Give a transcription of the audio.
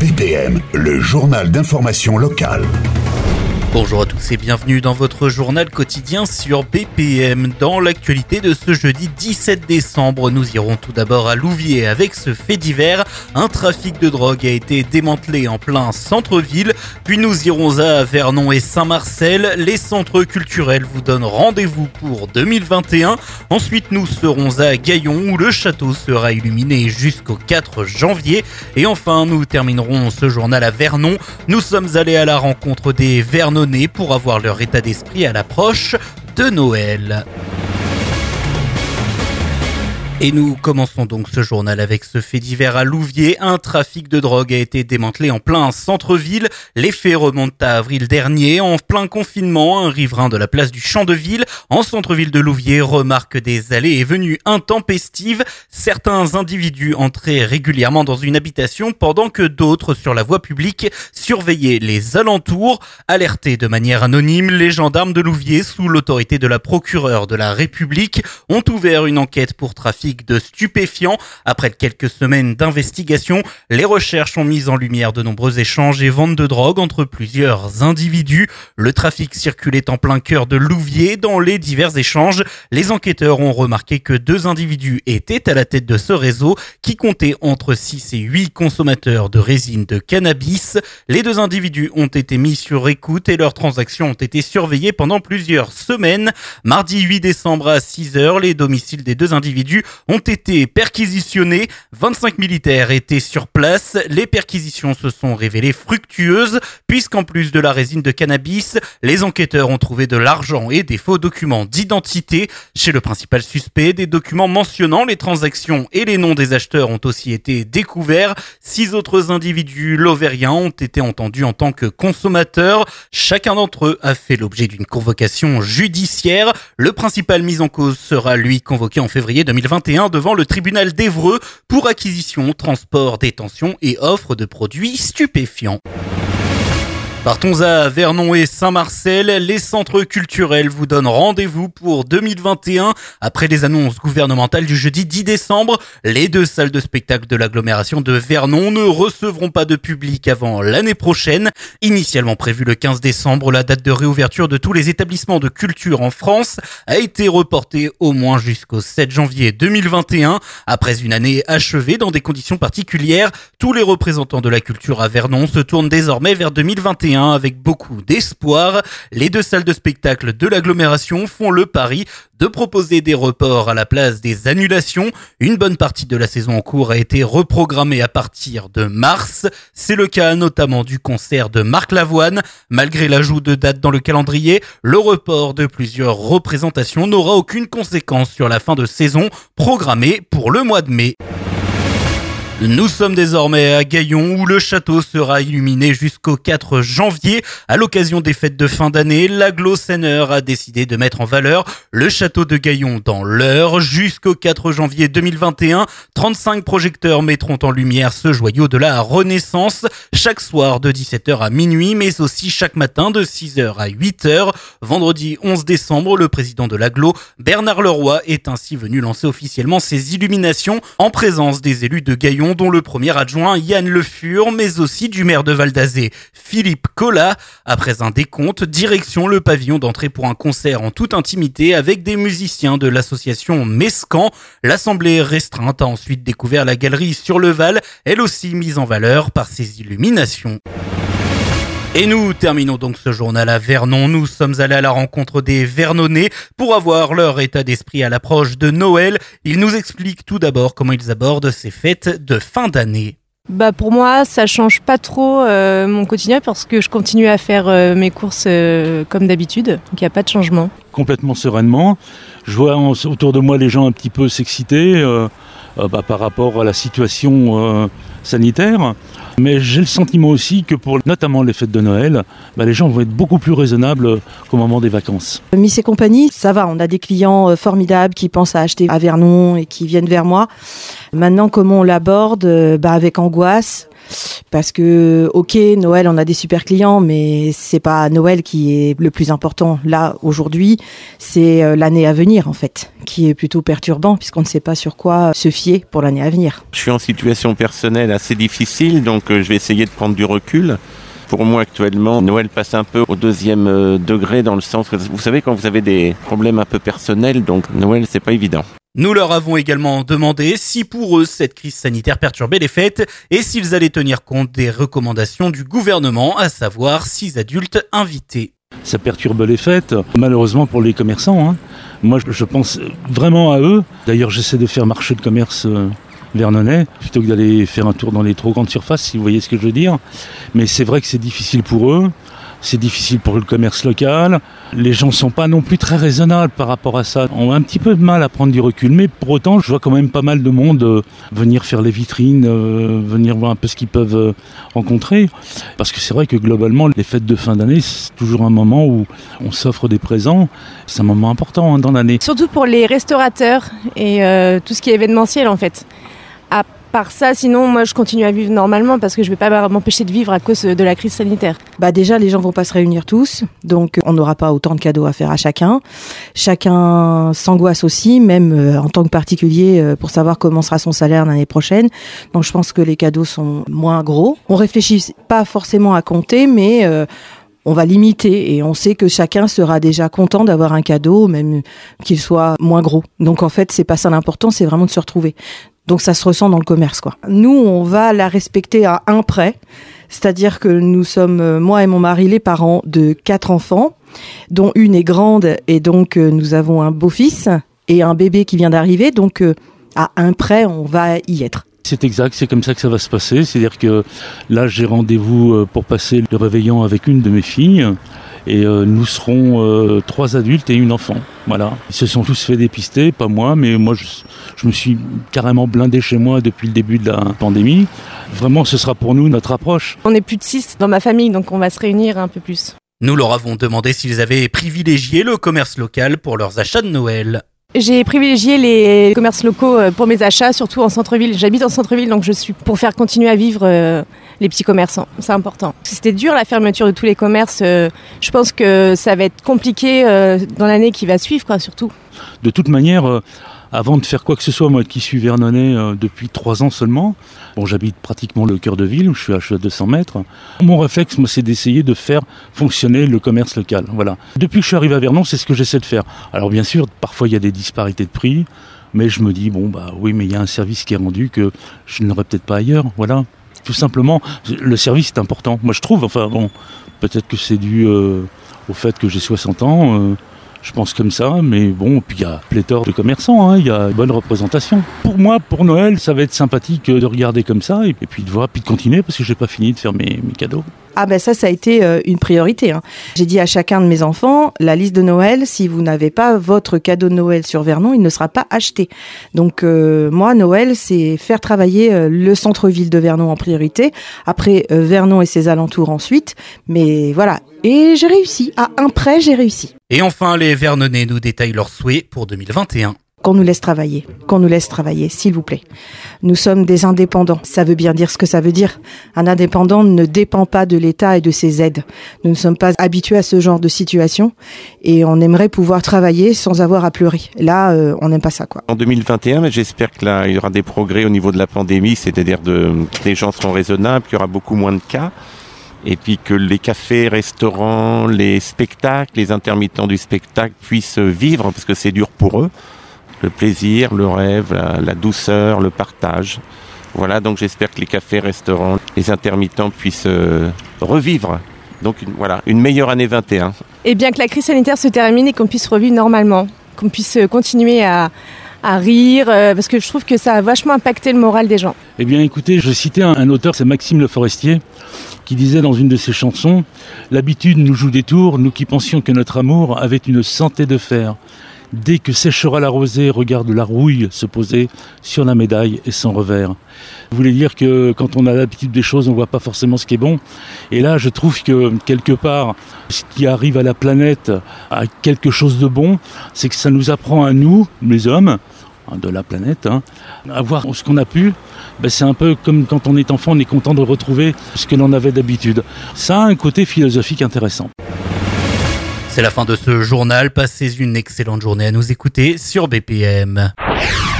BPM, le journal d'information locale. Bonjour à tous et bienvenue dans votre journal quotidien sur BPM. Dans l'actualité de ce jeudi 17 décembre, nous irons tout d'abord à Louviers avec ce fait divers. Un trafic de drogue a été démantelé en plein centre-ville. Puis nous irons à Vernon et Saint-Marcel. Les centres culturels vous donnent rendez-vous pour 2021. Ensuite, nous serons à Gaillon où le château sera illuminé jusqu'au 4 janvier. Et enfin, nous terminerons ce journal à Vernon. Nous sommes allés à la rencontre des Vernonais pour avoir leur état d'esprit à l'approche de Noël. Et nous commençons donc ce journal avec ce fait divers à Louviers. Un trafic de drogue a été démantelé en plein centre-ville. Les faits remontent à avril dernier. En plein confinement, un riverain de la place du Champ de Ville, en centre-ville de Louviers, remarque des allées et venues intempestives. Certains individus entraient régulièrement dans une habitation pendant que d'autres, sur la voie publique, surveillaient les alentours. Alertés de manière anonyme, les gendarmes de Louviers, sous l'autorité de la procureure de la République, ont ouvert une enquête pour trafic de stupéfiants. Après quelques semaines d'investigation, les recherches ont mis en lumière de nombreux échanges et ventes de drogue entre plusieurs individus. Le trafic circulait en plein cœur de Louviers. Dans les divers échanges, les enquêteurs ont remarqué que 2 individus étaient à la tête de ce réseau qui comptait entre 6 et 8 consommateurs de résine de cannabis. Les 2 individus ont été mis sur écoute et leurs transactions ont été surveillées pendant plusieurs semaines. Mardi 8 décembre à 6h, les domiciles des 2 individus ont été perquisitionnés. 25 militaires étaient sur place. Les perquisitions se sont révélées fructueuses puisqu'en plus de la résine de cannabis, les enquêteurs ont trouvé de l'argent et des faux documents d'identité. Chez le principal suspect, des documents mentionnant les transactions et les noms des acheteurs ont aussi été découverts. 6 autres individus lovériens ont été entendus en tant que consommateurs. Chacun d'entre eux a fait l'objet d'une convocation judiciaire. Le principal mis en cause sera lui convoqué en février 2021 devant le tribunal d'Évreux pour acquisition, transport, détention et offre de produits stupéfiants. Partons à Vernon et Saint-Marcel. Les centres culturels vous donnent rendez-vous pour 2021. Après les annonces gouvernementales du jeudi 10 décembre, les 2 salles de spectacle de l'agglomération de Vernon ne recevront pas de public avant l'année prochaine. Initialement prévue le 15 décembre, la date de réouverture de tous les établissements de culture en France a été reportée au moins jusqu'au 7 janvier 2021. Après une année achevée dans des conditions particulières, tous les représentants de la culture à Vernon se tournent désormais vers 2021. Avec beaucoup d'espoir. Les 2 salles de spectacle de l'agglomération font le pari de proposer des reports à la place des annulations. Une bonne partie de la saison en cours a été reprogrammée à partir de mars. C'est le cas notamment du concert de Marc Lavoine. Malgré l'ajout de dates dans le calendrier, le report de plusieurs représentations n'aura aucune conséquence sur la fin de saison programmée pour le mois de mai. Nous sommes désormais à Gaillon où le château sera illuminé jusqu'au 4 janvier. À l'occasion des fêtes de fin d'année, l'agglo Senneur a décidé de mettre en valeur le château de Gaillon dans l'Eure. Jusqu'au 4 janvier 2021, 35 projecteurs mettront en lumière ce joyau de la Renaissance chaque soir de 17h à minuit, mais aussi chaque matin de 6h à 8h. Vendredi 11 décembre, le président de l'agglo, Bernard Leroy, est ainsi venu lancer officiellement ses illuminations en présence des élus de Gaillon, dont le premier adjoint Yann Le Fur, mais aussi du maire de Val d'Azé, Philippe Collat. Après un décompte, direction le pavillon d'entrée pour un concert en toute intimité avec des musiciens de l'association Mescan. L'assemblée restreinte a ensuite découvert la galerie sur le Val, elle aussi mise en valeur par ses illuminations. Et nous terminons donc ce journal à Vernon. Nous sommes allés à la rencontre des Vernonais pour avoir leur état d'esprit à l'approche de Noël. Ils nous expliquent tout d'abord comment ils abordent ces fêtes de fin d'année. Pour moi, ça change pas trop mon quotidien parce que je continue à faire mes courses comme d'habitude. Donc il n'y a pas de changement. Complètement sereinement. Je vois autour de moi les gens un petit peu s'exciter par rapport à la situation sanitaire. Mais j'ai le sentiment aussi que pour notamment les fêtes de Noël, les gens vont être beaucoup plus raisonnables qu'au moment des vacances. Miss et compagnie, ça va, on a des clients formidables qui pensent à acheter à Vernon et qui viennent vers moi. Maintenant, comment on l'aborde ? Avec angoisse. Parce que, ok, Noël, on a des super clients, mais c'est pas Noël qui est le plus important. Là, aujourd'hui, c'est l'année à venir, en fait, qui est plutôt perturbant, puisqu'on ne sait pas sur quoi se fier pour l'année à venir. Je suis en situation personnelle assez difficile, donc je vais essayer de prendre du recul. Pour moi, actuellement, Noël passe un peu au deuxième degré, dans le sens que, vous savez, quand vous avez des problèmes un peu personnels, donc Noël, c'est pas évident. Nous leur avons également demandé si pour eux cette crise sanitaire perturbait les fêtes et s'ils allaient tenir compte des recommandations du gouvernement, à savoir 6 adultes invités. Ça perturbe les fêtes, malheureusement pour les commerçants. Moi, je pense vraiment à eux. D'ailleurs, j'essaie de faire marcher le commerce vernonais, plutôt que d'aller faire un tour dans les trop grandes surfaces, si vous voyez ce que je veux dire. Mais c'est vrai que c'est difficile pour eux. C'est difficile pour le commerce local. Les gens ne sont pas non plus très raisonnables par rapport à ça. On a un petit peu de mal à prendre du recul. Mais pour autant, je vois quand même pas mal de monde venir faire les vitrines, venir voir un peu ce qu'ils peuvent rencontrer. Parce que c'est vrai que globalement, les fêtes de fin d'année, c'est toujours un moment où on s'offre des présents. C'est un moment important dans l'année. Surtout pour les restaurateurs et tout ce qui est événementiel en fait. À part ça, sinon, moi, je continue à vivre normalement parce que je ne vais pas m'empêcher de vivre à cause de la crise sanitaire. Déjà, les gens vont pas se réunir tous, donc on n'aura pas autant de cadeaux à faire à chacun. Chacun s'angoisse aussi, même en tant que particulier, pour savoir comment sera son salaire l'année prochaine. Donc, je pense que les cadeaux sont moins gros. On réfléchit pas forcément à compter, mais on va limiter et on sait que chacun sera déjà content d'avoir un cadeau, même qu'il soit moins gros. Donc, en fait, c'est pas ça l'important, c'est vraiment de se retrouver. Donc ça se ressent dans le commerce, quoi. Nous, on va la respecter à un près, c'est-à-dire que nous sommes, moi et mon mari, les parents de 4 enfants, dont une est grande, et donc nous avons un beau-fils et un bébé qui vient d'arriver, donc à un près, on va y être. C'est exact, c'est comme ça que ça va se passer, c'est-à-dire que là, j'ai rendez-vous pour passer le réveillon avec une de mes filles, et nous serons 3 adultes et une enfant. Voilà. Ils se sont tous fait dépister, pas moi, mais moi je me suis carrément blindé chez moi depuis le début de la pandémie. Vraiment, ce sera pour nous notre approche. On est plus de 6 dans ma famille, donc on va se réunir un peu plus. Nous leur avons demandé s'ils avaient privilégié le commerce local pour leurs achats de Noël. J'ai privilégié les commerces locaux pour mes achats, surtout en centre-ville. J'habite en centre-ville, donc je suis pour faire continuer à vivre les petits commerçants. C'est important. C'était dur la fermeture de tous les commerces. Je pense que ça va être compliqué dans l'année qui va suivre, quoi, surtout. De toute manière, avant de faire quoi que ce soit, moi qui suis vernonais depuis 3 ans seulement, bon, j'habite pratiquement le cœur de ville, je suis à 200 mètres. Mon réflexe, moi, c'est d'essayer de faire fonctionner le commerce local. Voilà. Depuis que je suis arrivé à Vernon, c'est ce que j'essaie de faire. Alors bien sûr, parfois il y a des disparités de prix, mais je me dis, bon, bah oui, mais il y a un service qui est rendu que je n'aurais peut-être pas ailleurs. Voilà. Tout simplement, le service est important. Moi, je trouve, enfin bon, peut-être que c'est dû au fait que j'ai 60 ans. Je pense comme ça, mais bon, puis il y a pléthore de commerçants, il y a une bonne représentation. Pour moi, pour Noël, ça va être sympathique de regarder comme ça, et puis de voir, puis de continuer, parce que j'ai pas fini de faire mes cadeaux. Ça a été une priorité. J'ai dit à chacun de mes enfants, la liste de Noël, si vous n'avez pas votre cadeau de Noël sur Vernon, il ne sera pas acheté. Donc moi, Noël, c'est faire travailler le centre-ville de Vernon en priorité, après Vernon et ses alentours ensuite, mais voilà. Et j'ai réussi, à un près, j'ai réussi. Et enfin, les Vernonais nous détaillent leurs souhaits pour 2021. Qu'on nous laisse travailler, s'il vous plaît. Nous sommes des indépendants. Ça veut bien dire ce que ça veut dire. Un indépendant ne dépend pas de l'État et de ses aides. Nous ne sommes pas habitués à ce genre de situation et on aimerait pouvoir travailler sans avoir à pleurer. Là, on n'aime pas ça, quoi. En 2021, j'espère que là, il y aura des progrès au niveau de la pandémie, c'est-à-dire que les gens seront raisonnables, qu'il y aura beaucoup moins de cas. Et puis que les cafés, restaurants, les spectacles, les intermittents du spectacle puissent vivre, parce que c'est dur pour eux. Le plaisir, le rêve, la douceur, le partage. Voilà, donc j'espère que les cafés, restaurants, les intermittents puissent revivre. Donc une meilleure année 21. Et bien que la crise sanitaire se termine et qu'on puisse revivre normalement, qu'on puisse continuer à rire, parce que je trouve que ça a vachement impacté le moral des gens. Eh bien écoutez, je citais un auteur, c'est Maxime Le Forestier, qui disait dans une de ses chansons « L'habitude nous joue des tours, nous qui pensions que notre amour avait une santé de fer. Dès que séchera la rosée, regarde la rouille se poser sur la médaille et son revers. » Vous voulez dire que quand on a l'habitude des choses, on ne voit pas forcément ce qui est bon. Et là, je trouve que quelque part, ce qui arrive à la planète a quelque chose de bon, c'est que ça nous apprend à nous, les hommes, de la planète, à voir ce qu'on a pu c'est un peu comme quand on est enfant, on est content de retrouver ce que l'on avait d'habitude. Ça a un côté philosophique intéressant. C'est la fin de ce journal. Passez une excellente journée à nous écouter sur BPM.